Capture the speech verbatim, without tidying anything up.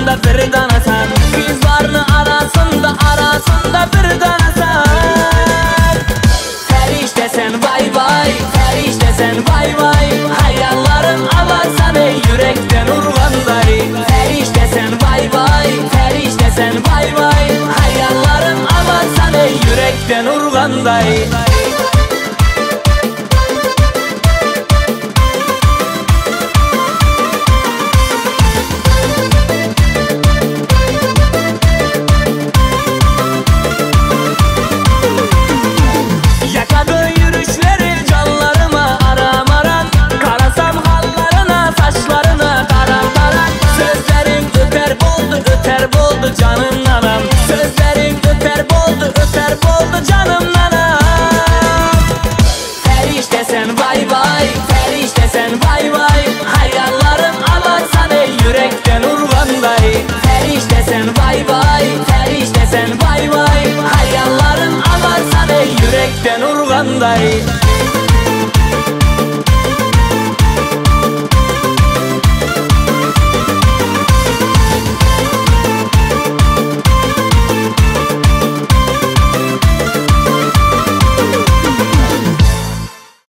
arasında bir danasan, kızlarını arasında arasında bir danasan. Feriştesen vay vay, feriştesen vay vay, hayallarım avarsan ey yürekten urganday. Feriştesen vay vay, feriştesen vay vay, hayallarım avarsan ey yürekten urganday. Canım nanam, sözlerin öter boldu, öter boldu canım nanam. Feriştesen vay vay, feriştesen vay vay, hayallarım avarsan ey yürekten urganday. Feriştesen vay vay, feriştesen vay vay, hayallarım avarsan ey yürekten urganday.